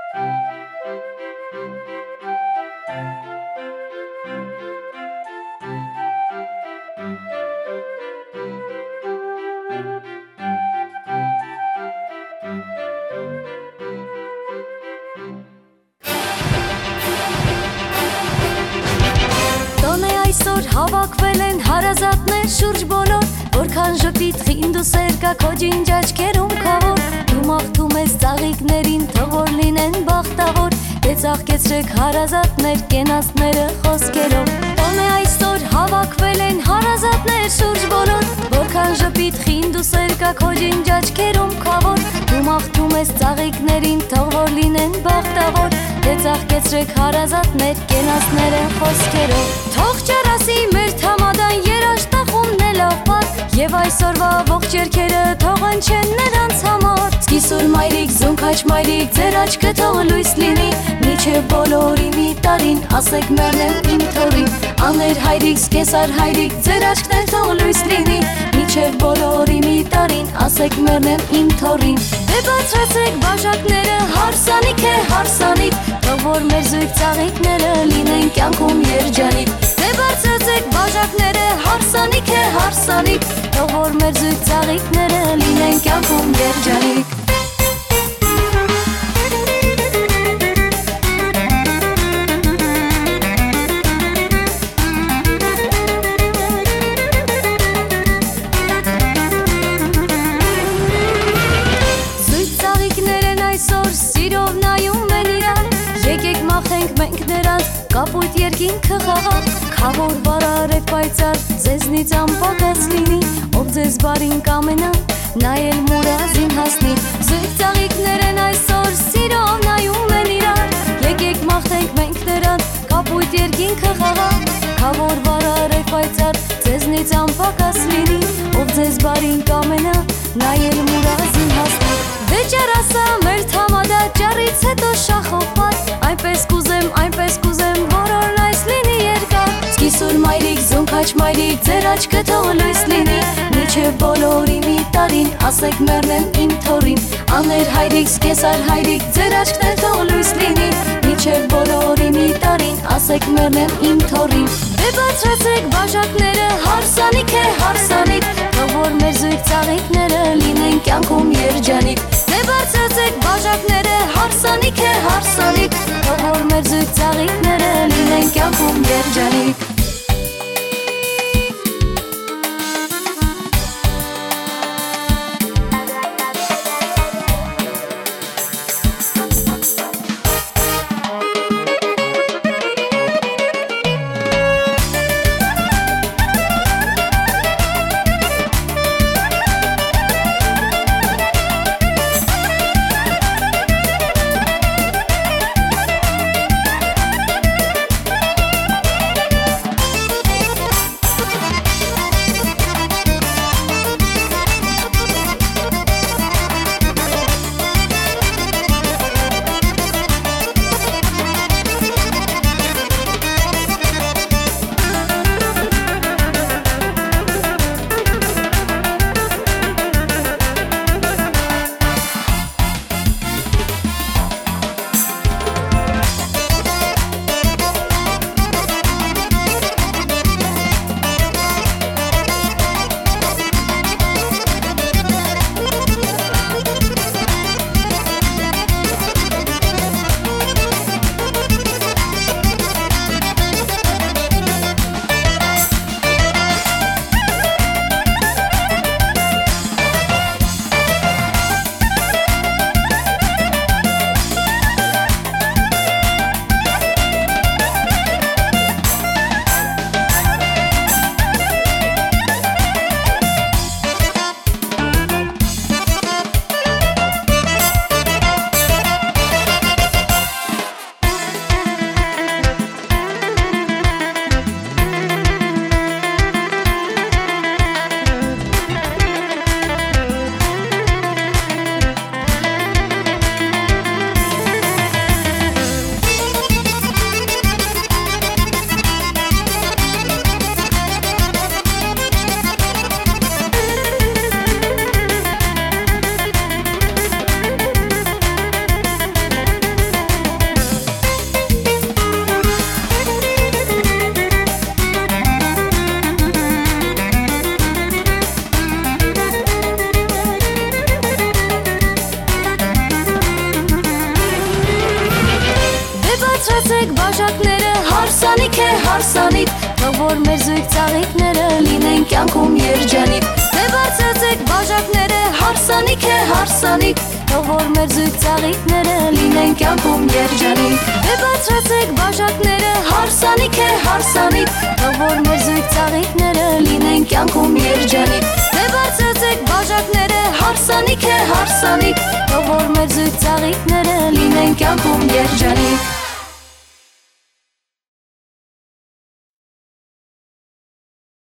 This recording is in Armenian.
Հավաքվել են հարազատներ շուրջ բոլոր, որքան ժպիտ խինդ ու սեր կա քո ջինջ աչքերում քավոր, դու մաղթում ես ծաղիկներին, թող որ լինեն բախտավոր, դե ծաղկեցրեք հարազատներ կենացները խոսքերով։ Տոնե այսօր հավաքվել են հարազատներ շուրջ բոլոր, որքան ժպիտ խինդ ու սեր կա քո ջինջ աչքերում քավոր, դու մաղթում ես ծաղիկներին, թող որ լինեն բախտավոր, դե ծաղկեցրեք հարազատներ կենացները խոսքերով։ Թող ճարասի մեր թամադան երաշտախումն է լավ պար, և այսօրվա ողջ երգերը թող ընչեն նրանց համար։ Սկիսուր մայրիկ, զունքաչ մայրիկ, ձեր աչքը թող լույս լինի, միջև բոլորի մի տարին, ասեք մերնեմ իմ թորին։ Աներ հայրիկ, սկեսար հայրիկ, ձեր աչքներ թող լույս լինի, միջև բոլորի մի տարին, ասեք մերնեմ իմ թորին։ Դե բացրացեք բաժակները, հարսանիք է հարսանիք, թող որ մեր զույգ ծաղիկները լինեն կյանքում երջանիկ։ Դե բարձրացեք բաժակները, հարսանիք է հարսանիք, թող որ մեր զույգ ծաղիկները լինեն կյանքում երջանիկ։ Զույգ ծաղիկներն այսօր սիրով նայում են իրար, եկեք մաղթենք մենք նրանց կապույտ երկինքը խաղաղ, քավոր բարարև պայծառ ձեզնից անպակաս լինի, ով ձեզ բարին կամենա, նա էլ մուրազին հասնի։ Զույգ ծաղիկներն այսօր սիրով նայում են իրար, եկեք մաղթենք մենք նրանց կապույտ երկինքը խաղաղ, քավոր բարարև պայծառ ձեզնից անպակաս լինի, ով ձեզ բարին կամենա, նա էլ մուրազին հասնի։ Դե ճարասա մեր թամադա ճարից հետո շախով պար, այնպես կուզեմ, որ օրն այս լինի երկար։ Սկիսուր մայրիկ, զունքաչ մայրիկ, ձեր աչքը թող լույս լինի, միջև բոլորի մի տարին, ասեք մերնեմ իմ թորին։ Աներ հայրիկ, սկեսար հայրիկ, ձեր աչքներ թող լույս լինի, միջև բոլորի մի տարին, ասեք մերնեմ իմ թորին։ Դե բարձրացեք բաժակները, հարսանիք է հարսանիք, թող որ մեր զույգ ծաղիկները լինեն կյանքում երջանիկ։ Դե բարձրացեք բաժակները, հարսանիք է հարսանիք, թող որ մեր զույգ ծաղիկները լինեն կյանքում երջանիկ։ բարձրացեք բաժակները, հարսանիք է հարսանիք, թող որ մեր զույգ ծաղիկները լինեն կյանքում երջանիկ։ Դե բարձրացեք բաժակները, հարսանիք է հարսանիք, թող որ մեր զույգ ծաղիկները լինեն կյանքում երջանիկ։ Դե բարձրացեք բաժակները, հարսանիք է հարսանիք, թող որ մեր զույգ ծաղիկները լինեն կյանքում երջանիկ։ Դե բարձրացեք բաժակները, հարսանիք է հարսանիք, թող որ մեր զույգ ծաղիկները լինեն կյանքում երջանիկ։